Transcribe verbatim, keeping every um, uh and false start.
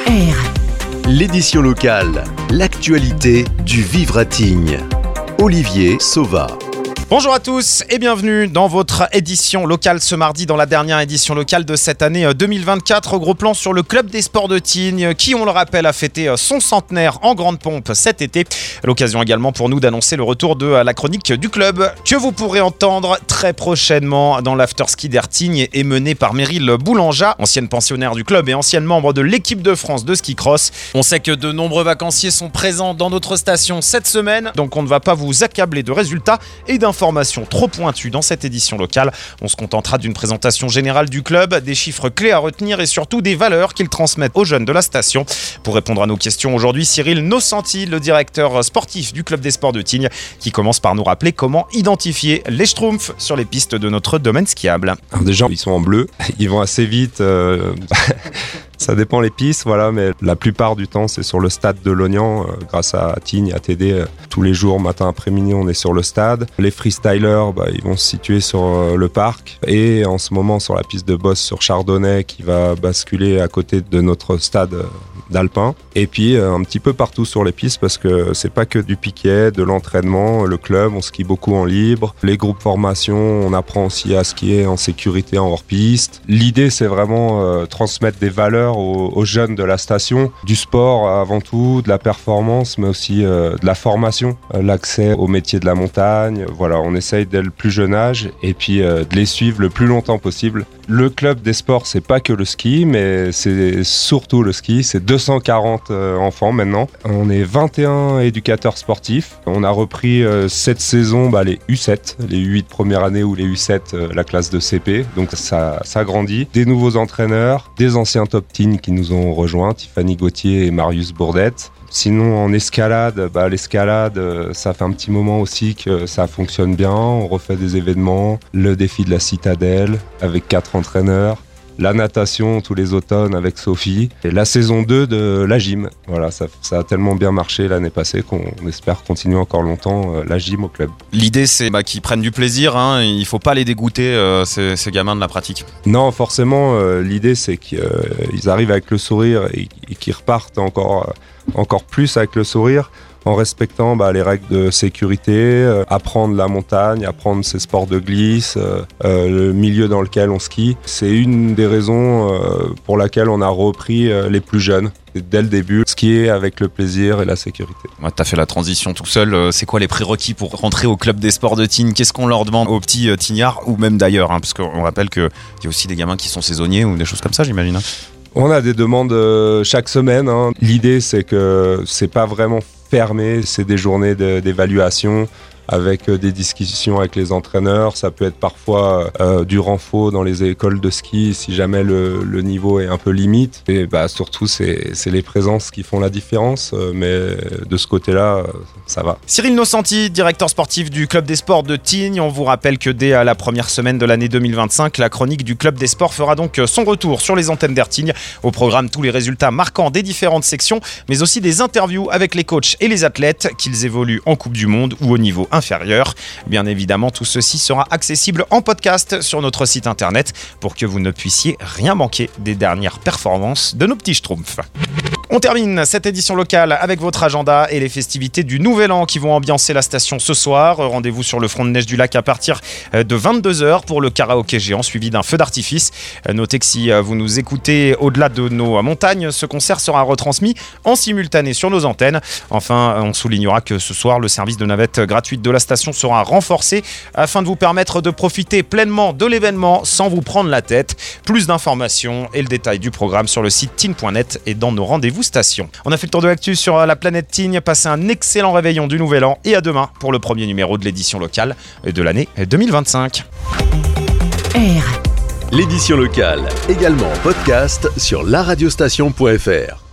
R. L'édition locale, l'actualité du vivre à Tignes. Olivier Sauva. Bonjour à tous et bienvenue dans votre édition locale ce mardi, dans la dernière édition locale de cette année deux mille vingt-quatre. Gros plan sur le club des sports de Tignes qui, on le rappelle, a fêté son centenaire en grande pompe cet été. L'occasion également pour nous d'annoncer le retour de la chronique du club que vous pourrez entendre très prochainement dans l'afterski d'Air Tignes et mené par Meryl Boulanja, ancienne pensionnaire du club et ancienne membre de l'équipe de France de ski cross. On sait que de nombreux vacanciers sont présents dans notre station cette semaine, donc on ne va pas vous accabler de résultats et d'informations Informations trop pointues dans cette édition locale. On se contentera d'une présentation générale du club, des chiffres clés à retenir et surtout des valeurs qu'ils transmettent aux jeunes de la station. Pour répondre à nos questions aujourd'hui, Cyril Nocenti, le directeur sportif du club des sports de Tignes, qui commence par nous rappeler comment identifier les schtroumpfs sur les pistes de notre domaine skiable. Alors déjà, ils sont en bleu, ils vont assez vite. Euh... Ça dépend les pistes, voilà, mais la plupart du temps, c'est sur le stade de Lognan. Euh, grâce à Tignes, à T D, euh, tous les jours, matin, après-midi, on est sur le stade. Les freestylers, bah, ils vont se situer sur euh, le parc. Et en ce moment, sur la piste de boss sur Chardonnay, qui va basculer à côté de notre stade euh, d'Alpin. Et puis, euh, un petit peu partout sur les pistes, parce que c'est pas que du piquet, de l'entraînement. Le club, on skie beaucoup en libre. Les groupes formation, on apprend aussi à skier en sécurité, en hors-piste. L'idée, c'est vraiment euh, transmettre des valeurs Aux, aux jeunes de la station, du sport avant tout, de la performance, mais aussi euh, de la formation, euh, l'accès au métier de la montagne. Voilà, on essaye dès le plus jeune âge et puis euh, de les suivre le plus longtemps possible. Le club des sports, c'est pas que le ski, mais c'est surtout le ski. C'est deux cent quarante euh, enfants maintenant. On est vingt et un éducateurs sportifs. On a repris euh, cette saison bah, les U sept, les U huit première année ou les U sept, euh, la classe de C P. Donc ça, ça grandit. Des nouveaux entraîneurs, des anciens top Tignes qui nous ont rejoints, Tiffany Gauthier et Marius Bourdette. Sinon, en escalade, bah, l'escalade, ça fait un petit moment aussi que ça fonctionne bien. On refait des événements, le défi de la citadelle avec quatre entraîneurs, la natation tous les automnes avec Sophie et la saison deux de la gym. Voilà, ça, ça a tellement bien marché l'année passée qu'on espère continuer encore longtemps euh, la gym au club. L'idée, c'est bah, qu'ils prennent du plaisir, hein. Il ne faut pas les dégoûter, euh, ces, ces gamins de la pratique. Non, forcément, euh, l'idée, c'est qu'ils euh, arrivent avec le sourire et, et qu'ils repartent encore, euh, encore plus avec le sourire, en respectant bah, les règles de sécurité, euh, apprendre la montagne, apprendre ces sports de glisse, euh, euh, le milieu dans lequel on skie. C'est une des raisons euh, pour laquelle on a repris euh, les plus jeunes. Dès le début, skier avec le plaisir et la sécurité. Ouais, t'as fait la transition tout seul. C'est quoi les prérequis pour rentrer au club des sports de Tignes? Qu'est-ce qu'on leur demande aux petits euh, tignards ou même d'ailleurs, hein, parce qu'on rappelle qu'il y a aussi des gamins qui sont saisonniers ou des choses comme ça, j'imagine. On a des demandes euh, chaque semaine. Hein. L'idée, c'est que c'est pas vraiment fermé, c'est des journées de, d'évaluation avec des discussions avec les entraîneurs. Ça peut être parfois euh, du renfort dans les écoles de ski si jamais le, le niveau est un peu limite. Et bah, surtout, c'est, c'est les présences qui font la différence. Euh, mais de ce côté-là, euh, ça va. Cyril Nocenti, directeur sportif du club des sports de Tignes. On vous rappelle que dès la première semaine de l'année deux mille vingt-cinq, la chronique du club des sports fera donc son retour sur les antennes d'Air Tignes. Au programme, tous les résultats marquants des différentes sections, mais aussi des interviews avec les coachs et les athlètes, qu'ils évoluent en Coupe du Monde ou au niveau inférieur. Bien évidemment, tout ceci sera accessible en podcast sur notre site internet pour que vous ne puissiez rien manquer des dernières performances de nos petits schtroumpfs. On termine cette édition locale avec votre agenda et les festivités du Nouvel An qui vont ambiancer la station ce soir. Rendez-vous sur le front de neige du lac à partir de vingt-deux heures pour le karaoké géant suivi d'un feu d'artifice. Notez que si vous nous écoutez au-delà de nos montagnes, ce concert sera retransmis en simultané sur nos antennes. Enfin, on soulignera que ce soir, le service de navette gratuite de la station sera renforcé afin de vous permettre de profiter pleinement de l'événement sans vous prendre la tête. Plus d'informations et le détail du programme sur le site tignes point net et dans nos rendez-vous station. On a fait le tour de l'actu sur la planète Tignes. Passez un excellent réveillon du Nouvel An et à demain pour le premier numéro de l'édition locale de l'année deux mille vingt-cinq. R. L'édition locale, également en podcast sur la radiostation point f r.